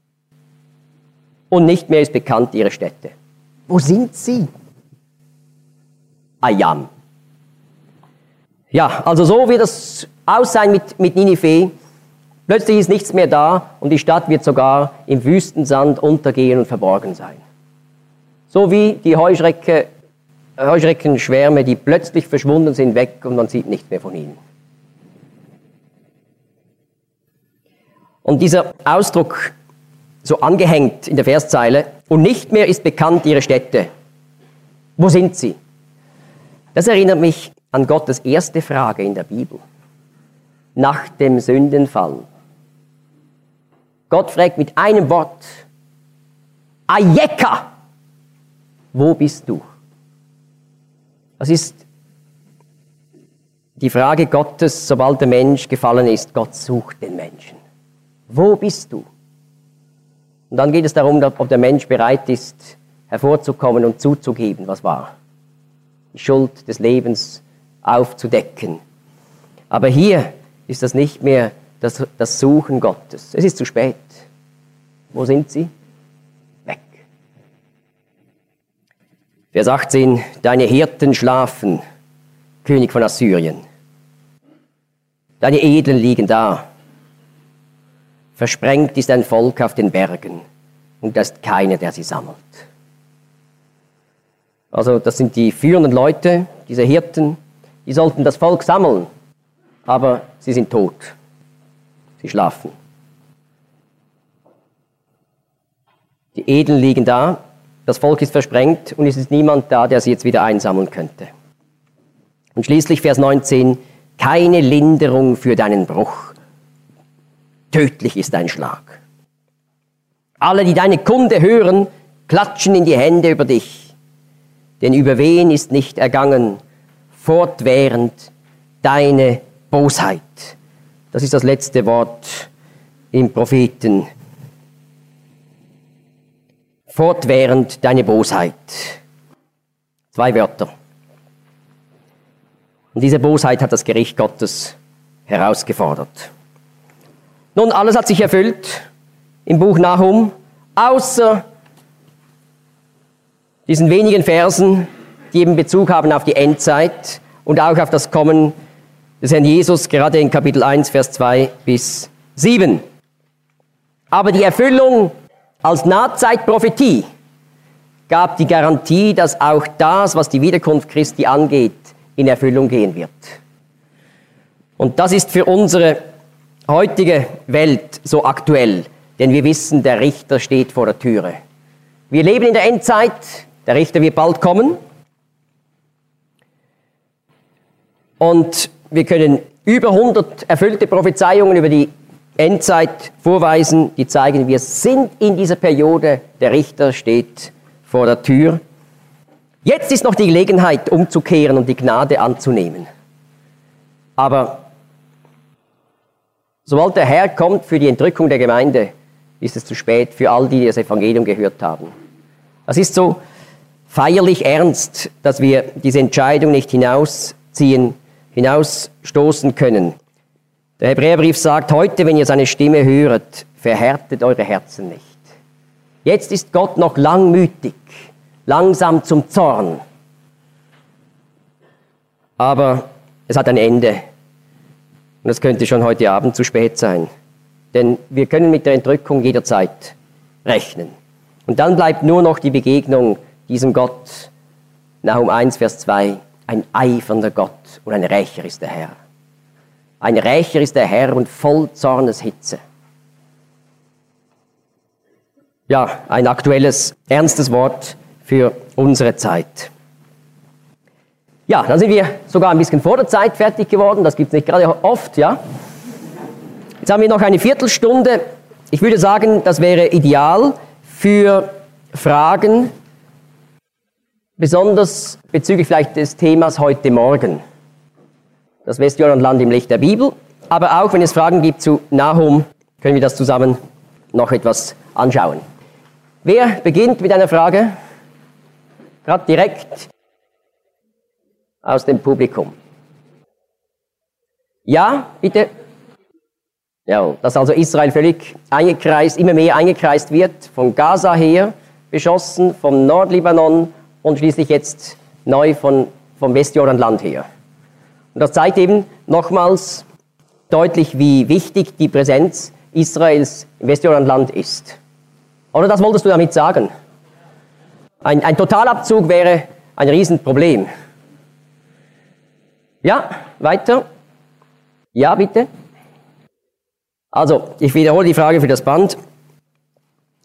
C: Und nicht mehr ist bekannt ihre Stätte. Wo sind sie? Ayam. Ja, also so wird es aussein mit, mit Ninive. Plötzlich ist nichts mehr da und die Stadt wird sogar im Wüstensand untergehen und verborgen sein. So wie die Heuschrecke, Heuschreckenschwärme, die plötzlich verschwunden sind, weg und man sieht nichts mehr von ihnen. Und dieser Ausdruck so angehängt in der Verszeile, und nicht mehr ist bekannt ihre Stätte. Wo sind sie? Das erinnert mich an Gottes erste Frage in der Bibel. Nach dem Sündenfall. Gott fragt mit einem Wort, Ayeka, wo bist du? Das ist die Frage Gottes, sobald der Mensch gefallen ist. Gott sucht den Menschen. Wo bist du? Und dann geht es darum, ob der Mensch bereit ist, hervorzukommen und zuzugeben, was war. Die Schuld des Lebens aufzudecken. Aber hier ist das nicht mehr das, das Suchen Gottes. Es ist zu spät. Wo sind sie? Weg. Vers achtzehn, deine Hirten schlafen, König von Assyrien. Deine Edlen liegen da. Versprengt ist ein Volk auf den Bergen und da ist keiner, der sie sammelt. Also das sind die führenden Leute, diese Hirten, die sollten das Volk sammeln, aber sie sind tot. Sie schlafen. Die Edlen liegen da, das Volk ist versprengt und es ist niemand da, der sie jetzt wieder einsammeln könnte. Und schließlich Vers neunzehn, keine Linderung für deinen Bruch. Tödlich ist dein Schlag. Alle, die deine Kunde hören, klatschen in die Hände über dich. Denn über wen ist nicht ergangen, fortwährend deine Bosheit. Das ist das letzte Wort im Propheten. Fortwährend deine Bosheit. Zwei Wörter. Und diese Bosheit hat das Gericht Gottes herausgefordert. Nun, alles hat sich erfüllt im Buch Nahum, außer diesen wenigen Versen, die eben Bezug haben auf die Endzeit und auch auf das Kommen des Herrn Jesus, gerade in Kapitel eins, Vers zwei bis sieben. Aber die Erfüllung als Nahzeitprophetie gab die Garantie, dass auch das, was die Wiederkunft Christi angeht, in Erfüllung gehen wird. Und das ist für unsere heutige Welt so aktuell, denn wir wissen, der Richter steht vor der Türe. Wir leben in der Endzeit, der Richter wird bald kommen und wir können über hundert erfüllte Prophezeiungen über die Endzeit vorweisen, die zeigen, wir sind in dieser Periode, der Richter steht vor der Tür. Jetzt ist noch die Gelegenheit, umzukehren und die Gnade anzunehmen. Aber sobald der Herr kommt für die Entrückung der Gemeinde, ist es zu spät für all die, die das Evangelium gehört haben. Das ist so feierlich ernst, dass wir diese Entscheidung nicht hinausziehen, hinausstoßen können. Der Hebräerbrief sagt, heute, wenn ihr seine Stimme höret, verhärtet eure Herzen nicht. Jetzt ist Gott noch langmütig, langsam zum Zorn. Aber es hat ein Ende. Und es könnte schon heute Abend zu spät sein. Denn wir können mit der Entrückung jederzeit rechnen. Und dann bleibt nur noch die Begegnung diesem Gott. Nahum eins, Vers zwei. Ein eifernder Gott und ein Rächer ist der Herr. Ein Rächer ist der Herr und voll Zorneshitze. Ja, ein aktuelles, ernstes Wort für unsere Zeit. Ja, dann sind wir sogar ein bisschen vor der Zeit fertig geworden. Das gibt es nicht gerade oft, ja. Jetzt haben wir noch eine Viertelstunde. Ich würde sagen, das wäre ideal für Fragen, besonders bezüglich vielleicht des Themas heute Morgen. Das Westjordanland im Licht der Bibel. Aber auch, wenn es Fragen gibt zu Nahum, können wir das zusammen noch etwas anschauen. Wer beginnt mit einer Frage? Gerade direkt aus dem Publikum. Ja, bitte. Ja, dass also Israel völlig eingekreist, immer mehr eingekreist wird, von Gaza her beschossen, vom Nordlibanon und schließlich jetzt neu von, vom Westjordanland her. Und das zeigt eben nochmals deutlich, wie wichtig die Präsenz Israels im Westjordanland ist. Oder das wolltest du damit sagen? Ein, ein Totalabzug wäre ein Riesenproblem. Ja, weiter. Ja, bitte. Also, ich wiederhole die Frage für das Band.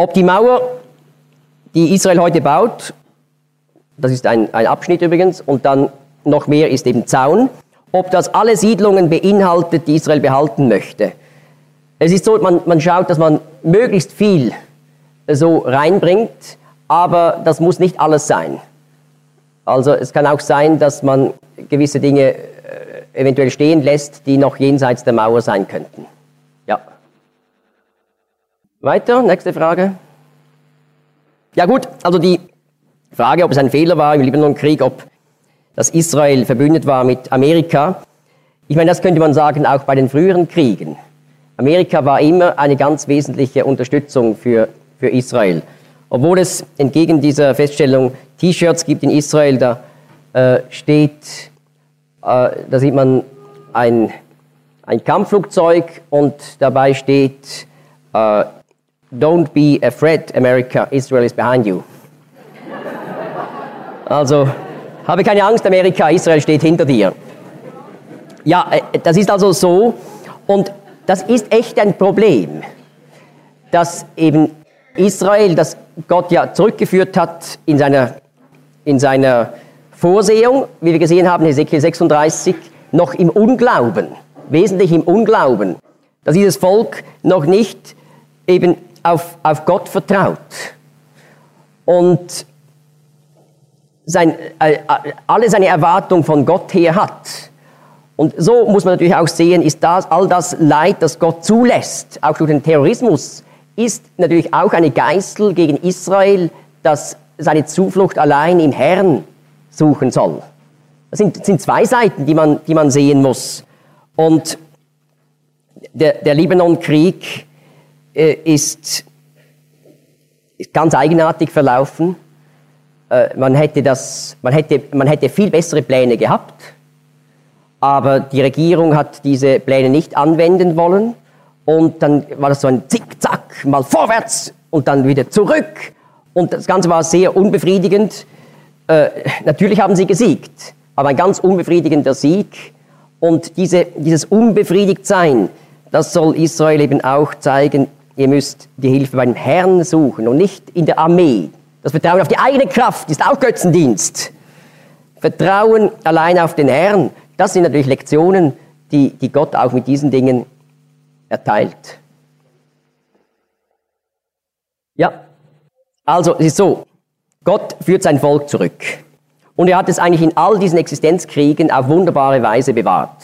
C: ob die Mauer, die Israel heute baut, das ist ein, ein Abschnitt übrigens, und dann noch mehr ist eben Zaun, ob das alle Siedlungen beinhaltet, die Israel behalten möchte. Es ist so, man, man schaut, dass man möglichst viel so reinbringt, aber das muss nicht alles sein. Also es kann auch sein, dass man gewisse Dinge äh, eventuell stehen lässt, die noch jenseits der Mauer sein könnten. Ja. Weiter, nächste Frage. Ja gut, also die Frage, ob es ein Fehler war im Libanonkrieg, ob das Israel verbündet war mit Amerika. Ich meine, das könnte man sagen auch bei den früheren Kriegen. Amerika war immer eine ganz wesentliche Unterstützung für, für Israel. Obwohl es entgegen dieser Feststellung T-Shirts gibt in Israel, da äh, steht, äh, da sieht man ein, ein Kampfflugzeug und dabei steht, äh, Don't be afraid, America, Israel is behind you. Also, habe keine Angst, Amerika, Israel steht hinter dir. Ja, das ist also so, und das ist echt ein Problem, dass eben Israel, das Gott ja zurückgeführt hat in seiner, in seiner Vorsehung, wie wir gesehen haben, Hesekiel sechsunddreißig, noch im Unglauben, wesentlich im Unglauben, dass dieses Volk noch nicht eben auf, auf Gott vertraut. Und sein, äh, alle seine Erwartung von Gott her hat. Und so muss man natürlich auch sehen, ist das, all das Leid, das Gott zulässt, auch durch den Terrorismus, ist natürlich auch eine Geißel gegen Israel, das seine Zuflucht allein im Herrn suchen soll. Das sind, sind zwei Seiten, die man, die man sehen muss. Und der, der Libanon-Krieg äh, ist, ist ganz eigenartig verlaufen. Äh, man hätte das, man hätte, man hätte viel bessere Pläne gehabt, aber die Regierung hat diese Pläne nicht anwenden wollen. Und dann war das so ein Zickzack, mal vorwärts und dann wieder zurück. Und das Ganze war sehr unbefriedigend. Äh, natürlich haben sie gesiegt, aber ein ganz unbefriedigender Sieg. Und diese, dieses Unbefriedigtsein, das soll Israel eben auch zeigen, ihr müsst die Hilfe beim Herrn suchen und nicht in der Armee. Das Vertrauen auf die eigene Kraft ist auch Götzendienst. Vertrauen allein auf den Herrn, das sind natürlich Lektionen, die, die Gott auch mit diesen Dingen erteilt. Ja, also es ist so, Gott führt sein Volk zurück. Und er hat es eigentlich in all diesen Existenzkriegen auf wunderbare Weise bewahrt.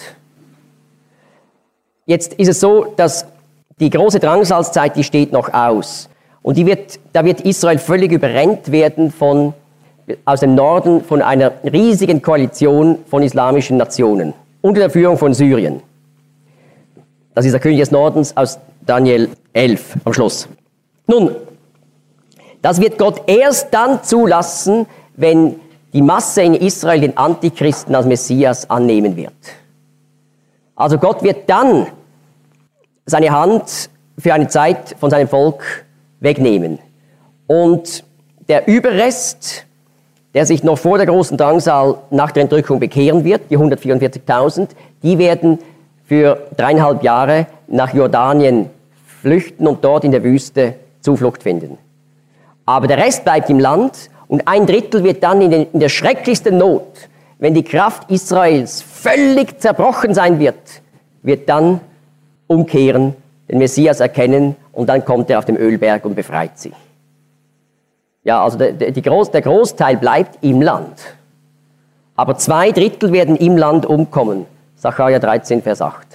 C: Jetzt ist es so, dass die große Drangsalzzeit, die steht noch aus. Und die wird, da wird Israel völlig überrennt werden von, aus dem Norden von einer riesigen Koalition von islamischen Nationen unter der Führung von Syrien. Das ist der König des Nordens aus Daniel elf am Schluss. Nun, das wird Gott erst dann zulassen, wenn die Masse in Israel den Antichristen als Messias annehmen wird. Also Gott wird dann seine Hand für eine Zeit von seinem Volk wegnehmen. Und der Überrest, der sich noch vor der großen Drangsal nach der Entrückung bekehren wird, die hundertvierundvierzigtausend, die werden für dreieinhalb Jahre nach Jordanien flüchten und dort in der Wüste Zuflucht finden. Aber der Rest bleibt im Land und ein Drittel wird dann in, den, in der schrecklichsten Not, wenn die Kraft Israels völlig zerbrochen sein wird, wird dann umkehren, den Messias erkennen und dann kommt er auf dem Ölberg und befreit sie. Ja, also der, der, die Groß, der Großteil bleibt im Land. Aber zwei Drittel werden im Land umkommen. Sacharja dreizehn, Vers acht.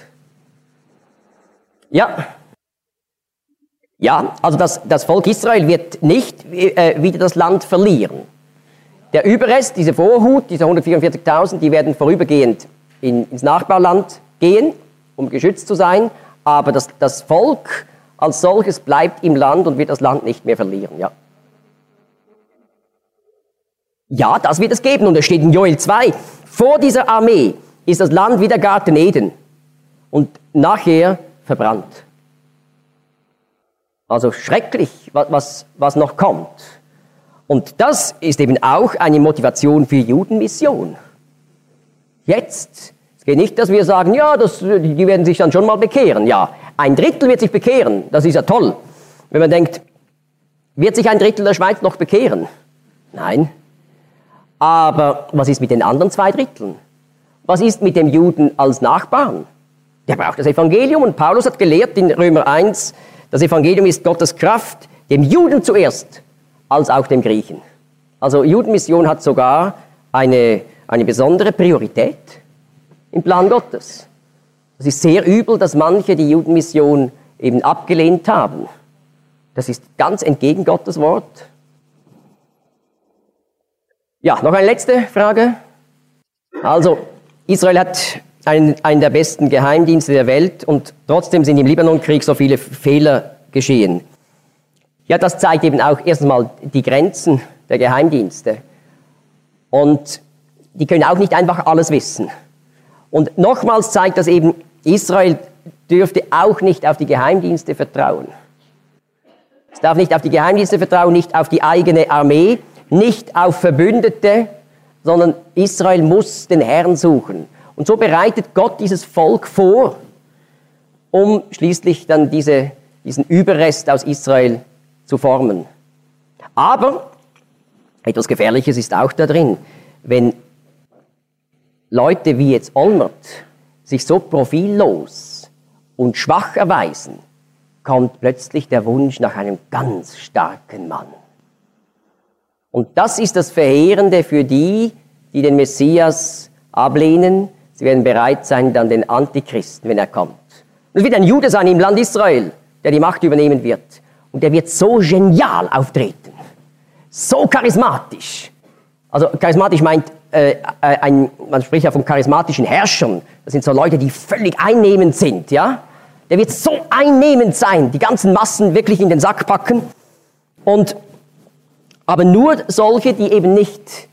C: Ja. Ja, also das, das Volk Israel wird nicht äh, wieder das Land verlieren. Der Überrest, diese Vorhut, diese hundertvierundvierzigtausend, die werden vorübergehend in, ins Nachbarland gehen, um geschützt zu sein. Aber das, das Volk als solches bleibt im Land und wird das Land nicht mehr verlieren. Ja, ja, das wird es geben. Und es steht in Joel zwei, vor dieser Armee ist das Land wie der Garten Eden und nachher verbrannt. Also schrecklich, was, was noch kommt. Und das ist eben auch eine Motivation für Judenmission. Jetzt, es geht nicht, dass wir sagen, ja, das, die werden sich dann schon mal bekehren. Ja, ein Drittel wird sich bekehren, das ist ja toll. Wenn man denkt, Wird sich ein Drittel der Schweiz noch bekehren? Nein. Aber was ist mit den anderen zwei Dritteln? Was ist mit dem Juden als Nachbarn? Der braucht das Evangelium und Paulus hat gelehrt in Römer eins, das Evangelium ist Gottes Kraft, dem Juden zuerst, als auch dem Griechen. Also Judenmission hat sogar eine, eine besondere Priorität im Plan Gottes. Es ist sehr übel, dass manche die Judenmission eben abgelehnt haben. Das ist ganz entgegen Gottes Wort. Ja, noch eine letzte Frage. Also, Israel hat einen, einen der besten Geheimdienste der Welt und trotzdem sind im Libanonkrieg so viele Fehler geschehen. Ja, das zeigt eben auch erst einmal die Grenzen der Geheimdienste. Und die können auch nicht einfach alles wissen. Und nochmals zeigt das eben, Israel dürfte auch nicht auf die Geheimdienste vertrauen. Es darf nicht auf die Geheimdienste vertrauen, nicht auf die eigene Armee, nicht auf Verbündete, sondern Israel muss den Herrn suchen. Und so bereitet Gott dieses Volk vor, um schließlich dann diese, diesen Überrest aus Israel zu formen. Aber etwas Gefährliches ist auch da drin. Wenn Leute wie jetzt Olmert sich so profillos und schwach erweisen, kommt plötzlich der Wunsch nach einem ganz starken Mann. Und das ist das Verheerende für die, die den Messias ablehnen. Sie werden bereit sein, dann den Antichristen, wenn er kommt. Und es wird ein Jude sein im Land Israel, der die Macht übernehmen wird. Und der wird so genial auftreten, so charismatisch. Also charismatisch meint, äh, ein, man spricht ja von charismatischen Herrschern. Das sind so Leute, die völlig einnehmend sind, ja. Der wird so einnehmend sein, die ganzen Massen wirklich in den Sack packen. Und, aber nur solche, die eben nicht,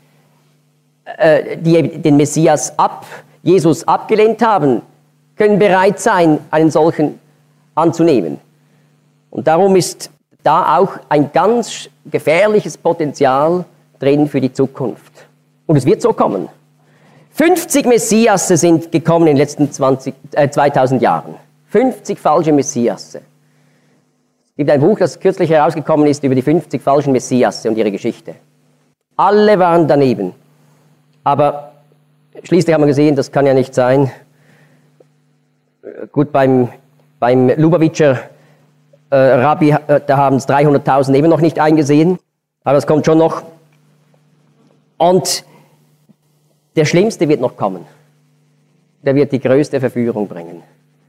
C: äh, die den Messias ab, Jesus abgelehnt haben, können bereit sein, einen solchen anzunehmen. Und darum ist da auch ein ganz gefährliches Potenzial drin für die Zukunft. Und es wird so kommen. fünfzig Messiasse sind gekommen in den letzten zwanzig, äh, zweitausend Jahren. fünfzig falsche Messiasse. Es gibt ein Buch, das kürzlich herausgekommen ist über die fünfzig falschen Messiasse und ihre Geschichte. Alle waren daneben. Aber schließlich haben wir gesehen, das kann ja nicht sein. Gut, beim, beim Lubavitcher äh, Rabbi, äh, da haben es dreihunderttausend eben noch nicht eingesehen. Aber es kommt schon noch. Und der Schlimmste wird noch kommen. Der wird die größte Verführung bringen.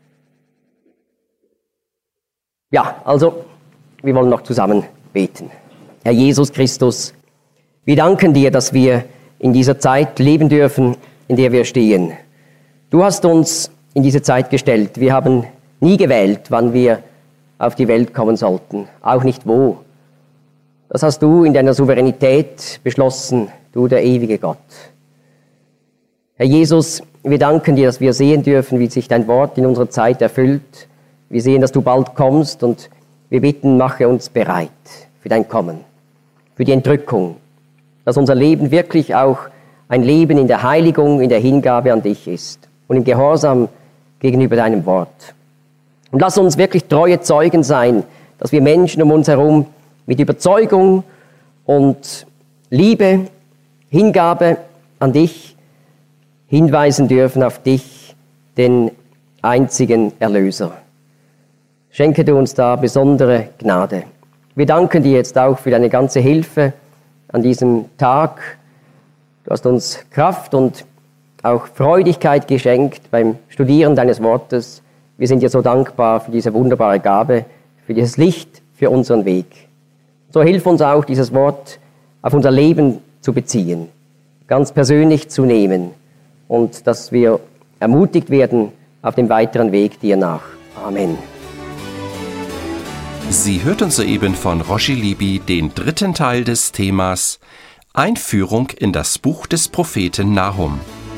C: Ja, also, wir wollen noch zusammen beten. Herr Jesus Christus, wir danken dir, dass wir in dieser Zeit leben dürfen, in der wir stehen. Du hast uns in diese Zeit gestellt. Wir haben nie gewählt, wann wir auf die Welt kommen sollten, auch nicht wo. Das hast du in deiner Souveränität beschlossen, du der ewige Gott. Herr Jesus, wir danken dir, dass wir sehen dürfen, wie sich dein Wort in unserer Zeit erfüllt. Wir sehen, dass du bald kommst und wir bitten, mache uns bereit für dein Kommen, für die Entrückung, dass unser Leben wirklich auch ein Leben in der Heiligung, in der Hingabe an dich ist und im Gehorsam gegenüber deinem Wort. Und lass uns wirklich treue Zeugen sein, dass wir Menschen um uns herum mit Überzeugung und Liebe, Hingabe an dich hinweisen dürfen, auf dich, den einzigen Erlöser. Schenke du uns da besondere Gnade. Wir danken dir jetzt auch für deine ganze Hilfe an diesem Tag. Du hast uns Kraft und auch Freudigkeit geschenkt beim Studieren deines Wortes. Wir sind dir so dankbar für diese wunderbare Gabe, für dieses Licht, für unseren Weg. So hilf uns auch, dieses Wort auf unser Leben zu beziehen, ganz persönlich zu nehmen und dass wir ermutigt werden auf dem weiteren Weg dir nach. Amen.
B: Sie hörten soeben von Roger Libby den dritten Teil des Themas Einführung in das Buch des Propheten Nahum.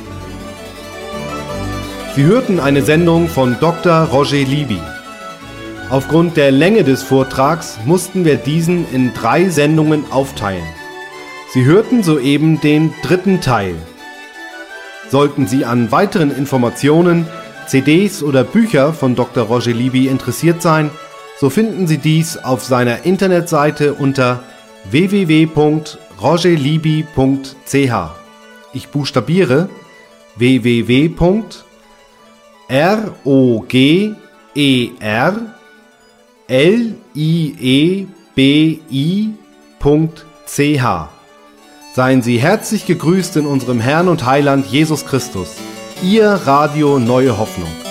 A: Sie hörten eine Sendung von Doktor Roger Libby. Aufgrund der Länge des Vortrags mussten wir diesen in drei Sendungen aufteilen. Sie hörten soeben den dritten Teil. Sollten Sie an weiteren Informationen, C Ds oder Bücher von Doktor Roger Libby interessiert sein, so finden Sie dies auf seiner Internetseite unter w w w punkt roger libby punkt c h. Ich buchstabiere w w w punkt roger libby punkt c h. Seien Sie herzlich gegrüßt in unserem Herrn und Heiland Jesus Christus. Ihr Radio Neue Hoffnung.